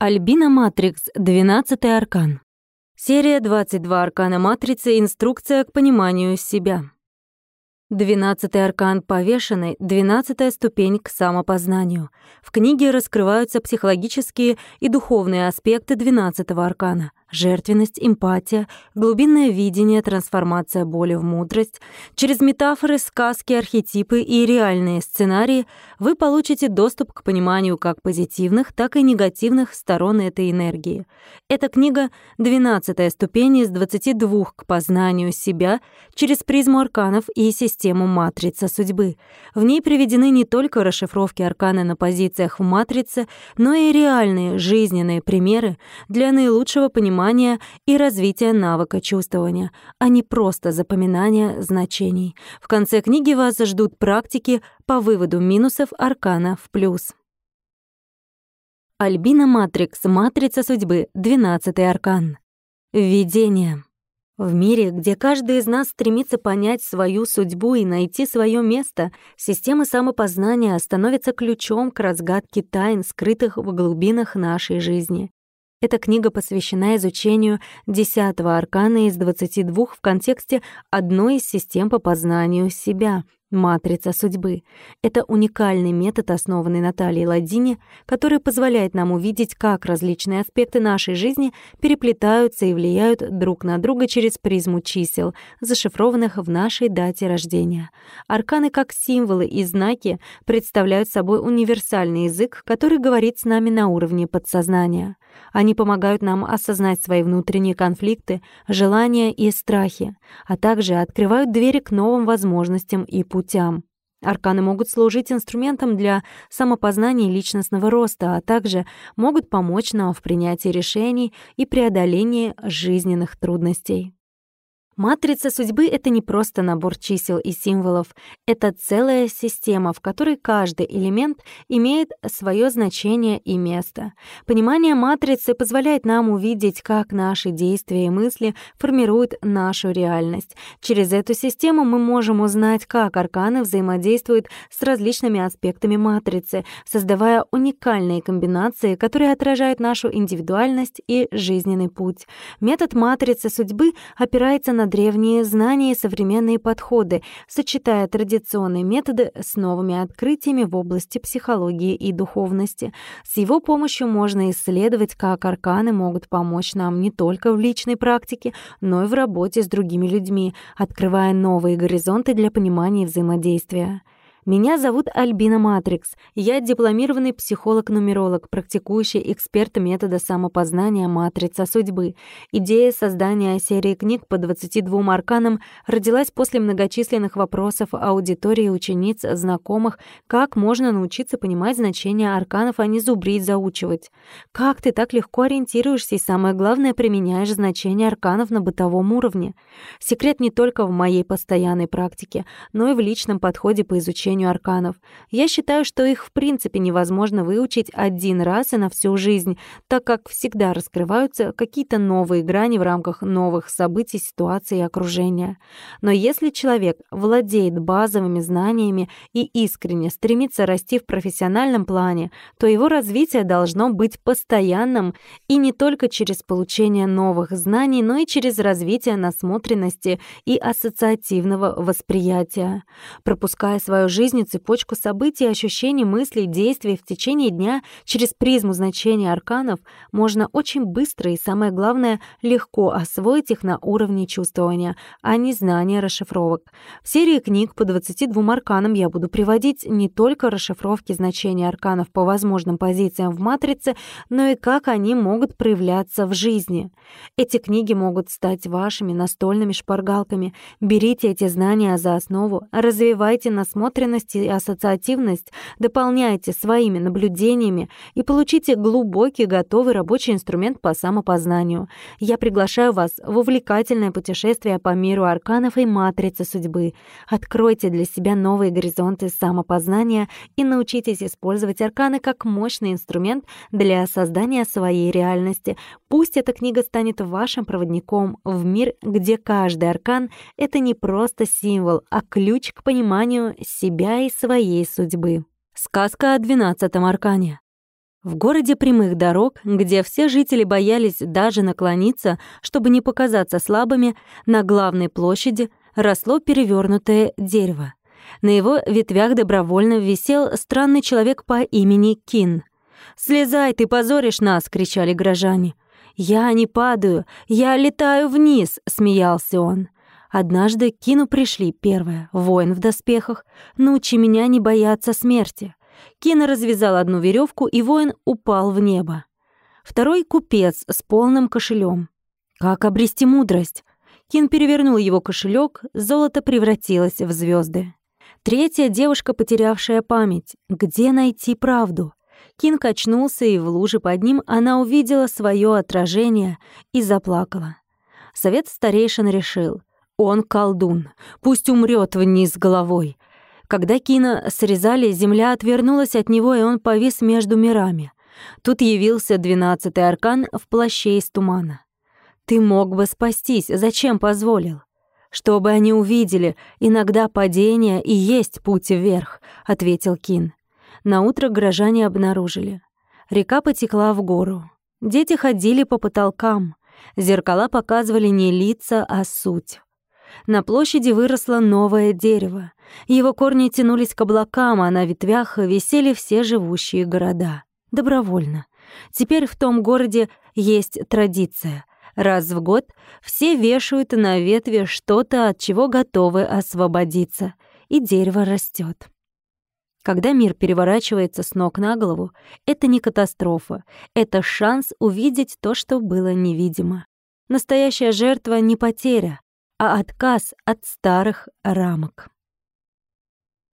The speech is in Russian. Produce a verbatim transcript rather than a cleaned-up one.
Альбина Матрикс, двенадцатый аркан. Серия двадцать два аркана матрицы. Инструкция к пониманию себя. Двенадцатый аркан повешенный, двенадцатая ступень к самопознанию. В книге раскрываются психологические и духовные аспекты двенадцатого аркана. Жертвенность, эмпатия, глубинное видение, трансформация боли в мудрость. Через метафоры, сказки, архетипы и реальные сценарии вы получите доступ к пониманию как позитивных, так и негативных сторон этой энергии. Эта книга — двенадцатая ступень из двадцати двух к познанию себя через призму арканов и систему матрицы судьбы. В ней приведены не только расшифровки аркана на позициях в матрице, но и реальные жизненные примеры для наилучшего понимания и развития навыка чувствования, а не просто запоминания значений. В конце книги вас ждут практики по выводу минусов аркана в плюс. Альбина Матрикс, матрица судьбы, двенадцатый аркан. Введение. В мире, где каждый из нас стремится понять свою судьбу и найти свое место, система самопознания становится ключом к разгадке тайн, скрытых в глубинах нашей жизни. Эта книга посвящена изучению десятого аркана из двадцати двух в контексте одной из систем по познанию себя — матрица судьбы. Это уникальный метод, основанный на Талии Ладдини, который позволяет нам увидеть, как различные аспекты нашей жизни переплетаются и влияют друг на друга через призму чисел, зашифрованных в нашей дате рождения. Арканы, как символы и знаки, представляют собой универсальный язык, который говорит с нами на уровне подсознания. Они помогают нам осознать свои внутренние конфликты, желания и страхи, а также открывают двери к новым возможностям и путям. Арканы могут служить инструментом для самопознания и личностного роста, а также могут помочь нам в принятии решений и преодолении жизненных трудностей. Матрица судьбы — это не просто набор чисел и символов, это целая система, в которой каждый элемент имеет свое значение и место. Понимание матрицы позволяет нам увидеть, как наши действия и мысли формируют нашу реальность. Через эту систему мы можем узнать, как арканы взаимодействуют с различными аспектами матрицы, создавая уникальные комбинации, которые отражают нашу индивидуальность и жизненный путь. Метод матрицы судьбы опирается на древние знания и современные подходы, сочетая традиционные методы с новыми открытиями в области психологии и духовности. С его помощью можно исследовать, как арканы могут помочь нам не только в личной практике, но и в работе с другими людьми, открывая новые горизонты для понимания и взаимодействия. Меня зовут Альбина Матрикс. Я дипломированный психолог-нумеролог, практикующий эксперт метода самопознания «Матрица судьбы». Идея создания серии книг по двадцати двум арканам родилась после многочисленных вопросов аудитории, учениц, знакомых, как можно научиться понимать значение арканов, а не зубрить, заучивать. Как ты так легко ориентируешься и, самое главное, применяешь значение арканов на бытовом уровне? Секрет не только в моей постоянной практике, но и в личном подходе по изучению арканов. Я считаю, что их в принципе невозможно выучить один раз и на всю жизнь, так как всегда раскрываются какие-то новые грани в рамках новых событий, ситуаций и окружения. Но если человек владеет базовыми знаниями и искренне стремится расти в профессиональном плане, то его развитие должно быть постоянным и не только через получение новых знаний, но и через развитие насмотренности и ассоциативного восприятия. Пропуская свою жизнь жизни цепочку событий, ощущений, мыслей, действий в течение дня через призму значения арканов можно очень быстро и, самое главное, легко освоить их на уровне чувствования, а не знания расшифровок. В серии книг по двадцати двум арканам я буду приводить не только расшифровки значения арканов по возможным позициям в матрице, но и как они могут проявляться в жизни. Эти книги могут стать вашими настольными шпаргалками. Берите эти знания за основу, развивайте насмотренность и ассоциативность, дополняйте своими наблюдениями и получите глубокий, готовый рабочий инструмент по самопознанию. Я приглашаю вас в увлекательное путешествие по миру арканов и матрицы судьбы. Откройте для себя новые горизонты самопознания и научитесь использовать арканы как мощный инструмент для создания своей реальности. Пусть эта книга станет вашим проводником в мир, где каждый аркан — это не просто символ, а ключ к пониманию себя и своей судьбы. Сказка о двенадцатом аркане. В городе прямых дорог, где все жители боялись даже наклониться, чтобы не показаться слабыми, на главной площади росло перевернутое дерево. На его ветвях добровольно висел странный человек по имени Кин. «Слезай, ты позоришь нас!» — кричали горожане. «Я не падаю, я летаю вниз!» — смеялся он. Однажды к Кину пришли: первое — воин в доспехах. «Научи меня не бояться смерти». Кин развязал одну веревку, и воин упал в небо. Второй — купец с полным кошелем. «Как обрести мудрость?» Кин перевернул его кошелек, золото превратилось в звезды. Третья — девушка, потерявшая память. Где найти правду? Кин качнулся, и в луже под ним она увидела свое отражение и заплакала. Совет старейшин решил: он колдун, пусть умрет вниз головой. Когда Кина срезали, земля отвернулась от него, и он повис между мирами. Тут явился двенадцатый аркан в плаще из тумана. «Ты мог бы спастись, зачем позволил?» «Чтобы они увидели, иногда падение и есть путь вверх», — ответил Кин. Наутро горожане обнаружили: река потекла в гору. Дети ходили по потолкам. Зеркала показывали не лица, а суть. На площади выросло новое дерево. Его корни тянулись к облакам, а на ветвях висели все живущие города. Добровольно. Теперь в том городе есть традиция. Раз в год все вешают на ветви что-то, от чего готовы освободиться, и дерево растет. Когда мир переворачивается с ног на голову, это не катастрофа, это шанс увидеть то, что было невидимо. Настоящая жертва не потеря, а отказ от старых рамок.